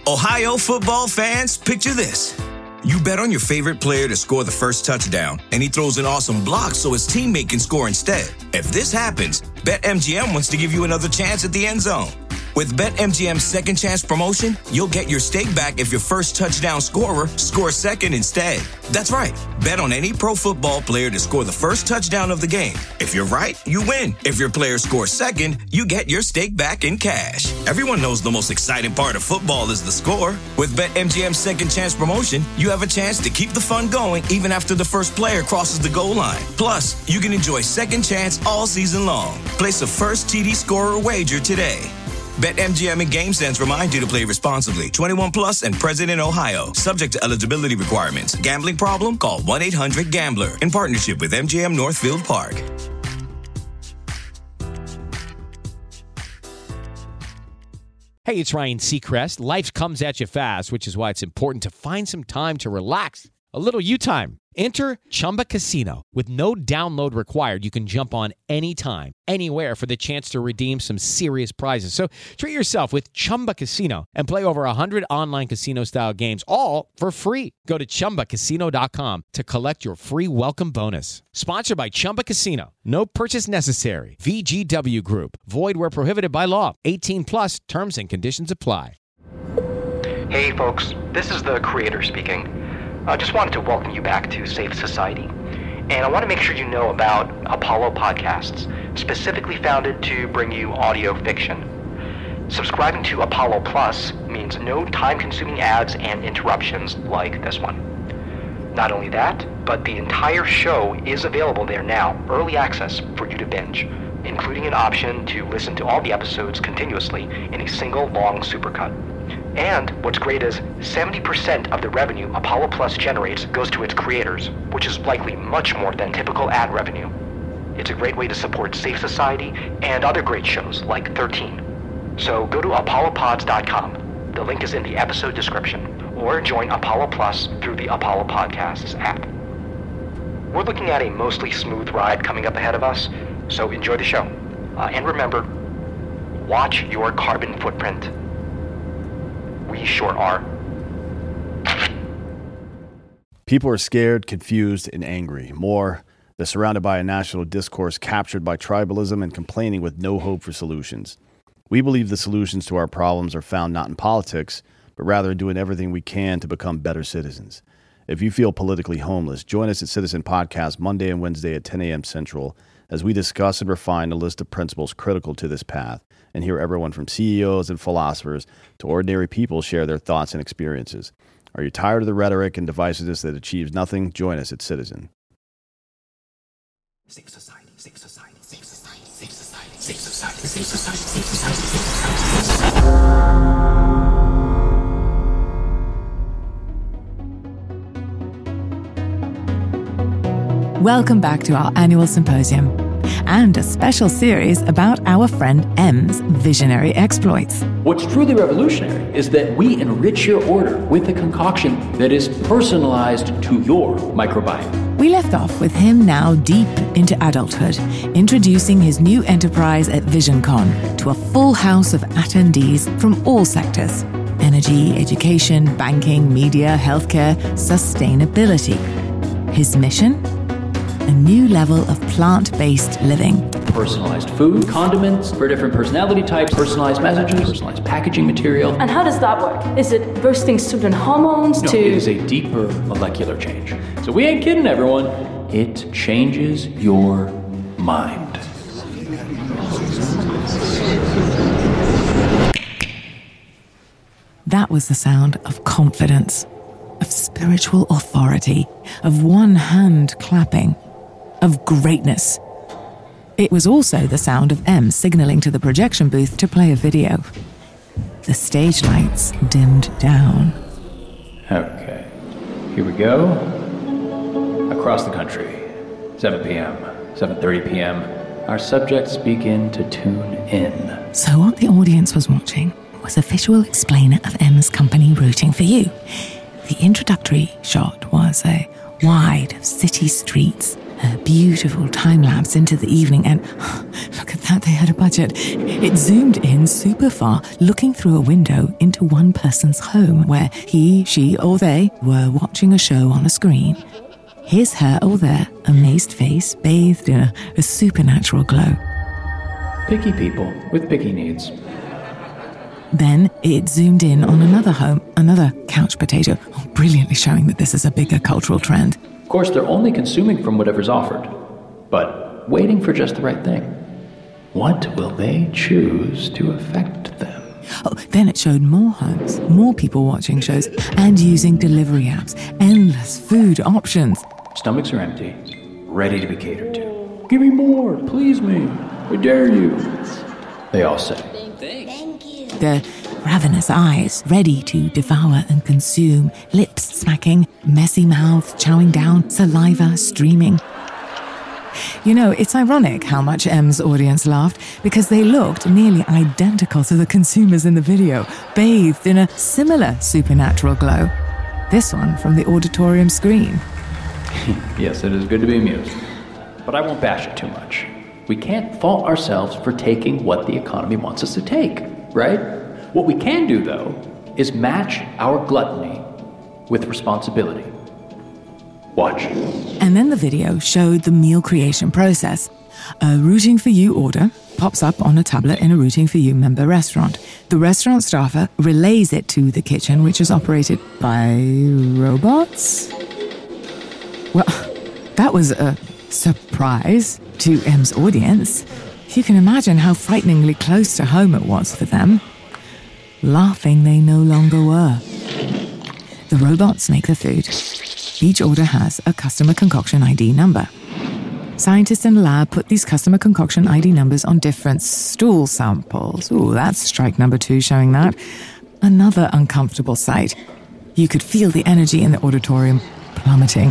Ohio football fans, picture this. You bet on your favorite player to score the first touchdown, and he throws an awesome block so his teammate can score instead. If this happens, BetMGM wants to give you another chance at the end zone. With BetMGM's second chance promotion, you'll get your stake back if your first touchdown scorer scores second instead. That's right. Bet on any pro football player to score the first touchdown of the game. If you're right, you win. If your player scores second, you get your stake back in cash. Everyone knows the most exciting part of football is the score. With BetMGM's second chance promotion, you have a chance to keep the fun going even after the first player crosses the goal line. Plus, you can enjoy second chance all season long. Place a first TD scorer wager today. BetMGM and GameSense remind you to play responsibly. 21 plus and present in Ohio. Subject to eligibility requirements. Gambling problem? Call 1-800-GAMBLER. In partnership with MGM Northfield Park. Hey, it's Ryan Seacrest. Life comes at you fast, which is why it's important to find some time to relax. A little you time. Enter Chumba Casino. With no download required, you can jump on anytime, anywhere for the chance to redeem some serious prizes. So treat yourself with Chumba Casino and play over 100 online casino-style games, all for free. Go to ChumbaCasino.com to collect your free welcome bonus. Sponsored by Chumba Casino. No purchase necessary. VGW Group. Void where prohibited by law. 18 plus. Terms and conditions apply. Hey folks, this is the creator speaking. I just wanted to welcome you back to Safe Society. And I want to make sure you know about Apollo Podcasts, specifically founded to bring you audio fiction. Subscribing to Apollo Plus means no time-consuming ads and interruptions like this one. Not only that, but the entire show is available there now, early access for you to binge, including an option to listen to all the episodes continuously in a single long supercut. And what's great is 70% of the revenue Apollo Plus generates goes to its creators, which is likely much more than typical ad revenue. It's a great way to support Safe Society and other great shows like 13. So go to apollopods.com. The link is in the episode description, or join Apollo Plus through the Apollo Podcasts app. We're looking at a mostly smooth ride coming up ahead of us, so enjoy the show. And remember, watch your carbon footprint. We sure are. People are scared, confused, and angry. More, they're surrounded by a national discourse captured by tribalism and complaining with no hope for solutions. We believe the solutions to our problems are found not in politics, but rather in doing everything we can to become better citizens. If you feel politically homeless, join us at Citizen Podcast Monday and Wednesday at 10 a.m. Central as we discuss and refine a list of principles critical to this path, and hear everyone from CEOs and philosophers to ordinary people share their thoughts and experiences. Are you tired of the rhetoric and divisiveness that achieves nothing? Join us at Citizen. Safe society, safe society, safe society, safe society, safe society, safe society, safe society, safe society. Welcome back to our annual symposium and a special series about our friend M's visionary exploits. What's truly revolutionary is that we enrich your order with a concoction that is personalized to your microbiome. We left off with him now deep into adulthood, introducing his new enterprise at VisionCon to a full house of attendees from all sectors: energy, education, banking, media, healthcare, sustainability. His mission? A new level of plant-based living. Personalized food, condiments for different personality types, personalized messages, personalized packaging material. And how does that work? Is it boosting certain hormones No, it is a deeper molecular change. So we ain't kidding, everyone. It changes your mind. That was the sound of confidence, of spiritual authority, of one hand clapping, of greatness. It was also the sound of M signaling to the projection booth to play a video. The stage lights dimmed down. Okay, here we go. Across the country, 7 p.m., 7:30 p.m., our subjects begin to tune in. So what the audience was watching was a visual explainer of M's company rooting for you. The introductory shot was a wide of city streets A beautiful time-lapse into the evening, and look at that, they had a budget. It zoomed in super far, looking through a window into one person's home where he, she, or they were watching a show on a screen. His her or their amazed face bathed in a supernatural glow. Picky people with picky needs. Then it zoomed in on another home, another couch potato, brilliantly showing that this is a bigger cultural trend. Of course, they're only consuming from whatever's offered, but waiting for just the right thing. What will they choose to affect them? Oh, then it showed more homes, more people watching shows, and using delivery apps, endless food options. Stomachs are empty, ready to be catered to. Give me more, please me, I dare you, they all say. Their ravenous eyes, ready to devour and consume, lips smacking, messy mouths chowing down, saliva streaming. You know, it's ironic how much M's audience laughed because they looked nearly identical to the consumers in the video, bathed in a similar supernatural glow. This one from the auditorium screen. Yes, it is good to be amused, but I won't bash it too much. We can't fault ourselves for taking what the economy wants us to take, right? What we can do, though, is match our gluttony with responsibility. Watch. And then the video showed the meal creation process. A Rooting For You order pops up on a tablet in a Rooting For You member restaurant. The restaurant staffer relays it to the kitchen, which is operated by robots? Well, that was a surprise to M's audience. You can imagine how frighteningly close to home it was for them. Laughing they no longer were. The robots make the food. Each order has a customer concoction ID number. Scientists in the lab put these customer concoction ID numbers on different stool samples. Ooh, that's strike number 2 showing that. Another uncomfortable sight. You could feel the energy in the auditorium plummeting.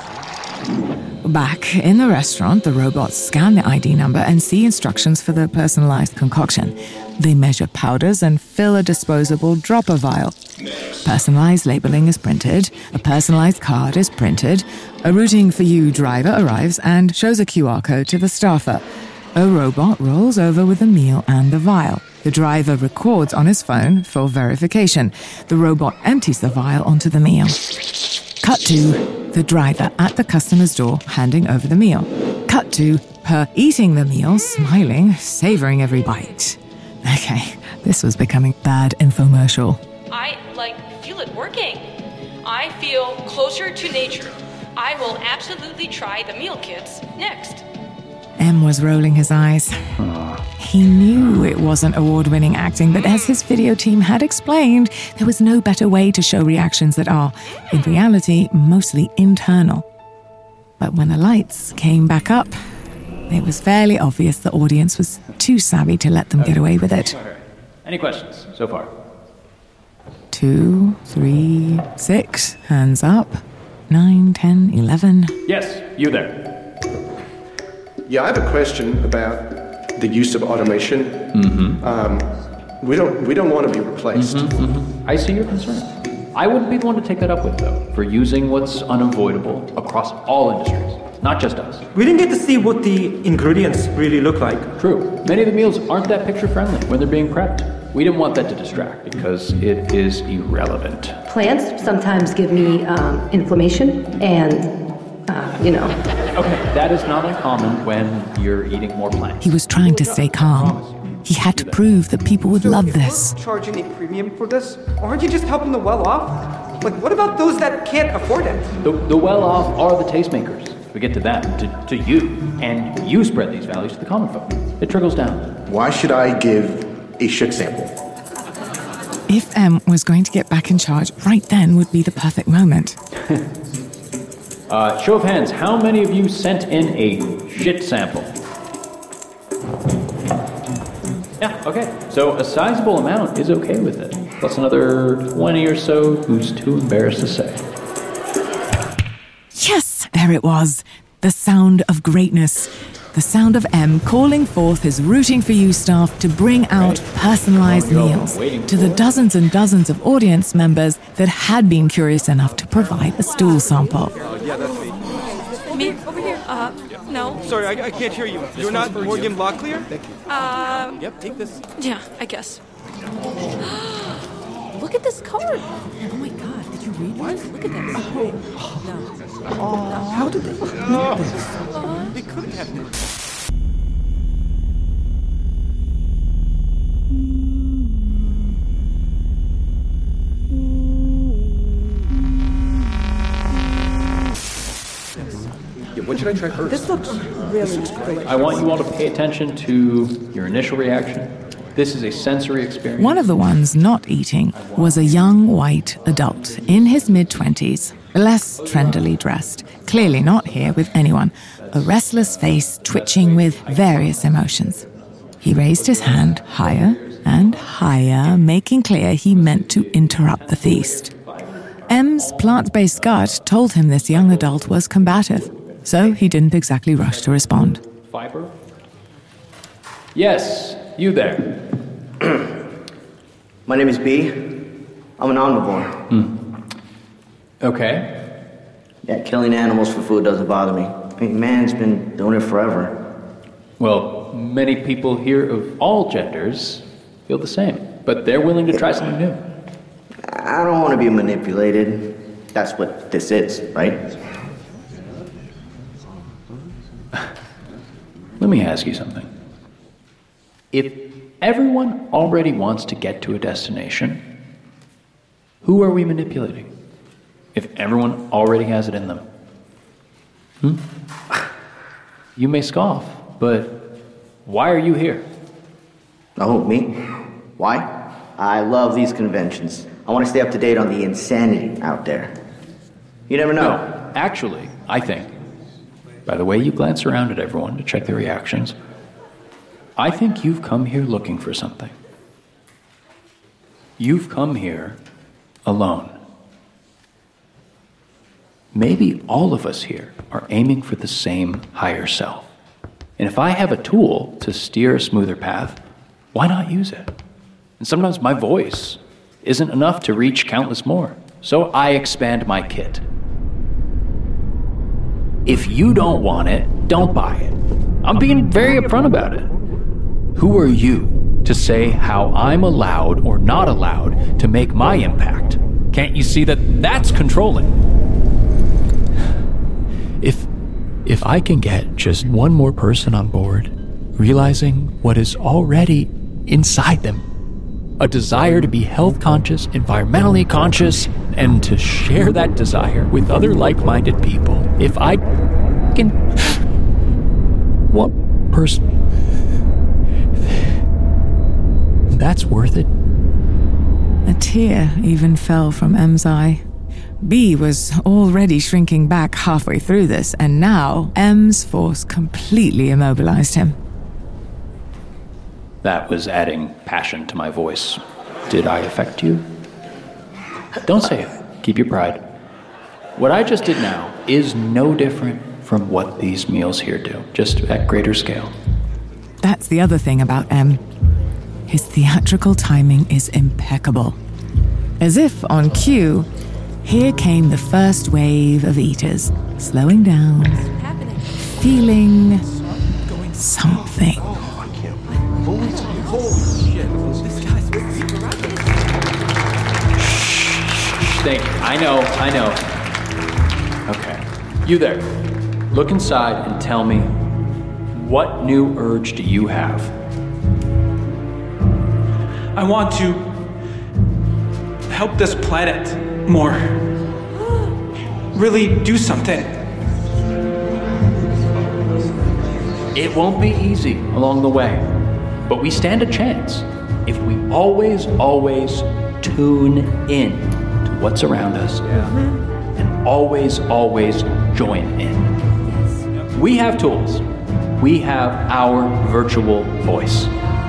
Back in the restaurant, the robots scan the ID number and see instructions for the personalized concoction. They measure powders and fill a disposable dropper vial. Personalized labeling is printed, a personalized card is printed, a Rooting For You driver arrives and shows a QR code to the staffer. A robot rolls over with the meal and the vial. The driver records on his phone for verification. The robot empties the vial onto the meal. Cut to the driver at the customer's door handing over the meal. Cut to her eating the meal, smiling, savoring every bite. Okay, this was becoming bad infomercial. I, feel it working. I feel closer to nature. I will absolutely try the meal kits next. M was rolling his eyes. He knew it wasn't award-winning acting, but as his video team had explained, there was no better way to show reactions that are, in reality, mostly internal. But when the lights came back up, it was fairly obvious the audience was too savvy to let them get away with it. Any questions so far? 2, 3, 6, hands up. 9, 10, 11. Yes, you there. Yeah, I have a question about the use of automation. We don't want to be replaced. I see your concern. I wouldn't be the one to take that up with, though, for using what's unavoidable across all industries, not just us. We didn't get to see what the ingredients really look like. True. Many of the meals aren't that picture-friendly when they're being prepped. We didn't want that to distract because it is irrelevant. Plants sometimes give me inflammation and, Okay, that is not uncommon when you're eating more plants. He was trying to stay calm. He had to prove that people would love this. Charging a premium for this? Aren't you just helping the well-off? What about those that can't afford it? The well-off are the tastemakers. We get to them, to you, and you spread these values to the common folk. It trickles down. Why should I give a shit sample? If M was going to get back in charge, right then would be the perfect moment. Show of hands, how many of you sent in a shit sample? Yeah, okay. So a sizable amount is okay with it. Plus another 20 or so who's too embarrassed to say. Yes, there it was. The sound of greatness. The sound of M calling forth his Rooting For You staff to bring out personalized meals to the dozens and dozens of audience members that had been curious enough to provide a stool sample. Me? No. Sorry, I can't hear you. You're not Morgan Locklear? Yep, take this. Yeah, I guess. Look at this card. Oh my God, did you read this? Look at this. How did they know this? They couldn't have known. What should I try first? This looks really delicious. I want you all to pay attention to your initial reaction. This is a sensory experience. One of the ones not eating was a young white adult in his mid-20s, less trendily dressed, clearly not here with anyone, a restless face twitching with various emotions. He raised his hand higher and higher, making clear he meant to interrupt the feast. M's plant-based gut told him this young adult was combative, so he didn't exactly rush to respond. Fiber? Yes, you there. My name is B. I'm an omnivore. Okay. Yeah, killing animals for food doesn't bother me. I mean, man's been doing it forever. Well, many people here of all genders feel the same, but they're willing to try something new. I don't want to be manipulated. That's what this is, right? Let me ask you something. If everyone already wants to get to a destination, who are we manipulating? If everyone already has it in them? You may scoff, but why are you here? Oh, me? Why? I love these conventions. I want to stay up to date on the insanity out there. You never know. No, actually, I think, by the way you glance around at everyone to check their reactions, I think you've come here looking for something. You've come here alone. Maybe all of us here are aiming for the same higher self. And if I have a tool to steer a smoother path, why not use it? And sometimes my voice isn't enough to reach countless more. So I expand my kit. If you don't want it, don't buy it. I'm being very upfront about it. Who are you to say how I'm allowed or not allowed to make my impact? Can't you see that that's controlling? If I can get just one more person on board, realizing what is already inside them, a desire to be health conscious, environmentally conscious, and to share that desire with other like-minded people, if I can... one person... that's worth it. A tear even fell from M's eye. B was already shrinking back halfway through this, and now M's force completely immobilized him. That was adding passion to my voice. Did I affect you? Don't say it. Keep your pride. What I just did now is no different from what these meals here do, just at greater scale. That's the other thing about M. His theatrical timing is impeccable. As if on cue, here came the first wave of eaters, slowing down, feeling something. Thank you. I know. Okay. You there. Look inside and tell me, what new urge do you have? I want to help this planet more. Really do something. It won't be easy along the way, but we stand a chance if we always tune in to what's around us and always join in. We have tools. We have our virtual voice.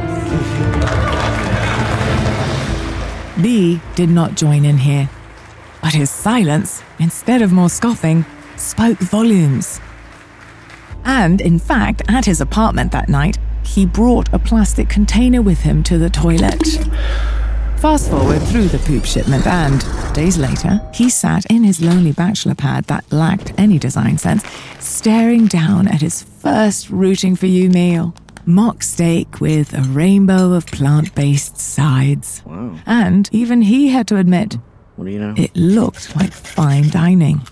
B did not join in here, but his silence, instead of more scoffing, spoke volumes. And, in fact, at his apartment that night, he brought a plastic container with him to the toilet. Fast forward through the poop shipment and, days later, he sat in his lonely bachelor pad that lacked any design sense, staring down at his first Rooting For You meal. Mock steak with a rainbow of plant-based sides. Wow. And even he had to admit, what do you know? It looked like fine dining.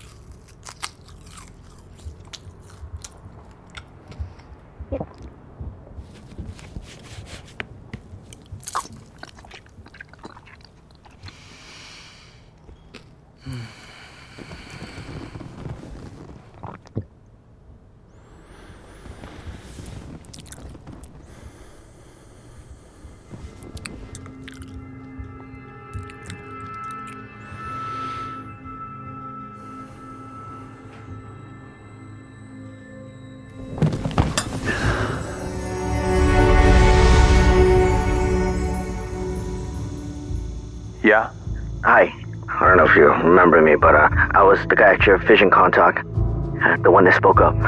Yeah? Hi. I don't know if you remember me, but I was the guy at your VisionCon talk. The one that spoke up.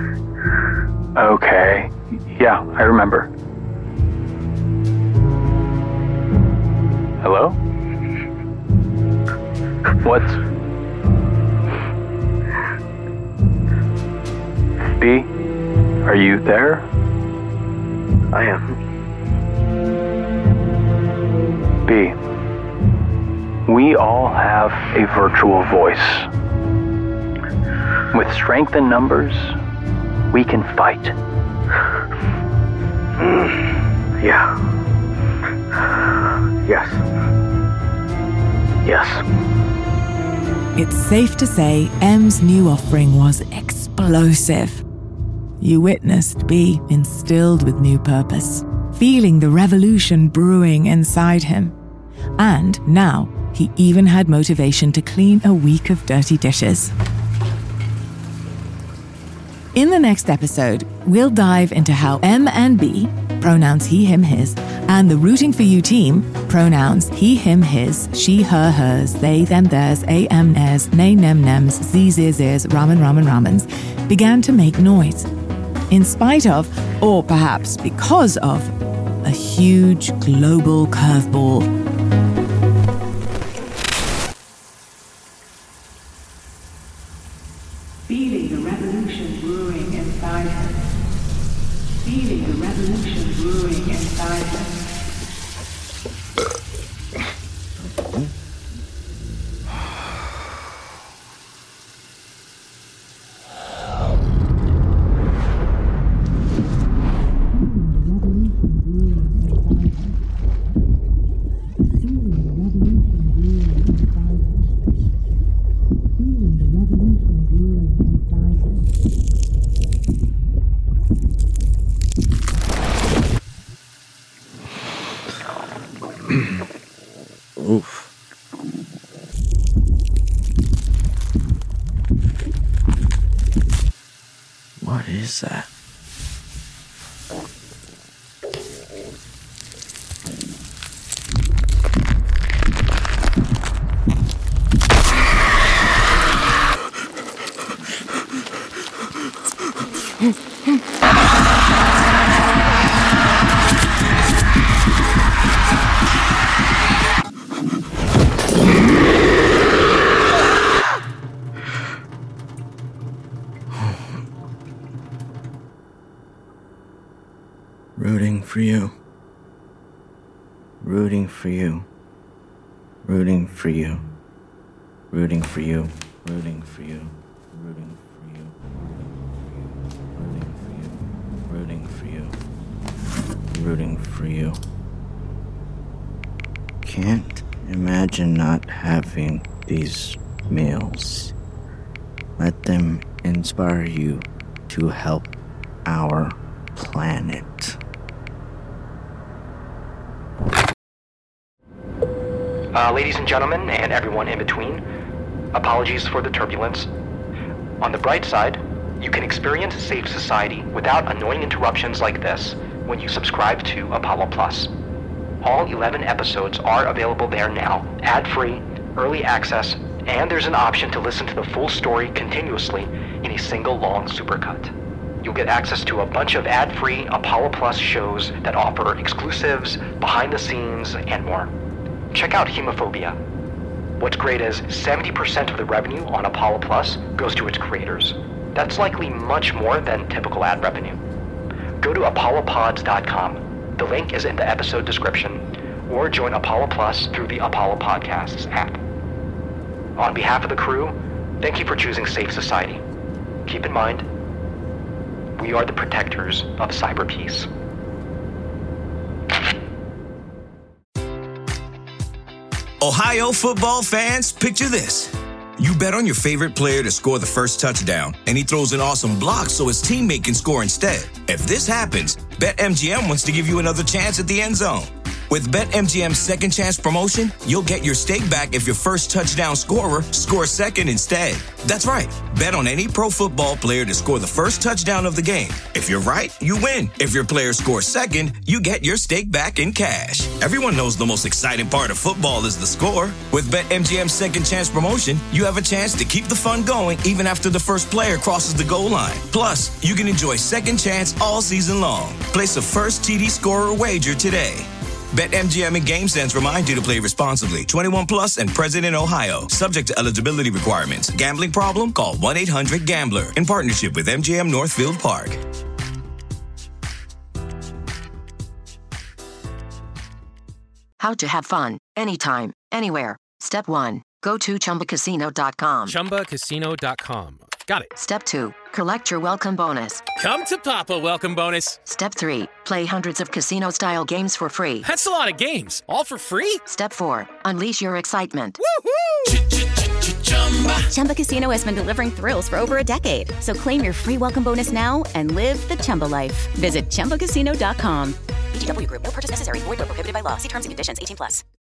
Okay. Yeah, I remember. Hello? What? B? Are you there? I am. B. We all have a virtual voice. With strength in numbers, we can fight. Yeah. Yes. Yes. It's safe to say M's new offering was explosive. You witnessed B instilled with new purpose, feeling the revolution brewing inside him. And now, he even had motivation to clean a week of dirty dishes. In the next episode, we'll dive into how M and B, pronouns he, him, his, and the Rooting For You team, pronouns he, him, his, she, her, hers, they, them, theirs, am, theirs, nay, nem, nems, z's, z's, ramen, ramens, began to make noise. In spite of, or perhaps because of, a huge global curveball. Feeling the revolution brewing inside him. Feeling the revolution brewing inside him. Oof. What is that? Rooting for you. Rooting for you. Rooting for you. Rooting for you. Rooting for you. Rooting for you. Rooting for you. Rooting for you. Rooting for you. Can't imagine not having these meals. Let them inspire you to help our planet. Ladies and gentlemen, and everyone in between, apologies for the turbulence. On the bright side, you can experience Safe Society without annoying interruptions like this when you subscribe to Apollo Plus. All 11 episodes are available there now, ad-free, early access, and there's an option to listen to the full story continuously in a single long supercut. You'll get access to a bunch of ad-free Apollo Plus shows that offer exclusives, behind the scenes, and more. Check out Hemophobia. What's great is 70% of the revenue on Apollo Plus goes to its creators. That's likely much more than typical ad revenue. Go to apollopods.com. The link is in the episode description, or join Apollo Plus through the Apollo Podcasts app. On behalf of the crew, thank you for choosing Safe Society. Keep in mind, we are the protectors of cyber peace. Ohio football fans, picture this. You bet on your favorite player to score the first touchdown, and he throws an awesome block so his teammate can score instead. If this happens, BetMGM wants to give you another chance at the end zone. With BetMGM's second chance promotion, you'll get your stake back if your first touchdown scorer scores second instead. That's right. Bet on any pro football player to score the first touchdown of the game. If you're right, you win. If your player scores second, you get your stake back in cash. Everyone knows the most exciting part of football is the score. With BetMGM's second chance promotion, you have a chance to keep the fun going even after the first player crosses the goal line. Plus, you can enjoy second chance all season long. Place a first TD scorer wager today. BetMGM and GameSense remind you to play responsibly. 21 plus and present in Ohio. Subject to eligibility requirements. Gambling problem? Call 1-800-GAMBLER. In partnership with MGM Northfield Park. How to have fun, anytime, anywhere. Step 1. Go to ChumbaCasino.com. ChumbaCasino.com. Got it. Step 2. Collect your welcome bonus. Come to Papa welcome bonus. Step 3. Play hundreds of casino-style games for free. That's a lot of games. All for free? Step 4. Unleash your excitement. Woohoo! Chumba Casino has been delivering thrills for over a decade. So claim your free welcome bonus now and live the Chumba life. Visit ChumbaCasino.com. VGW Group. No purchase necessary. Void where prohibited by law. See terms and conditions. 18+.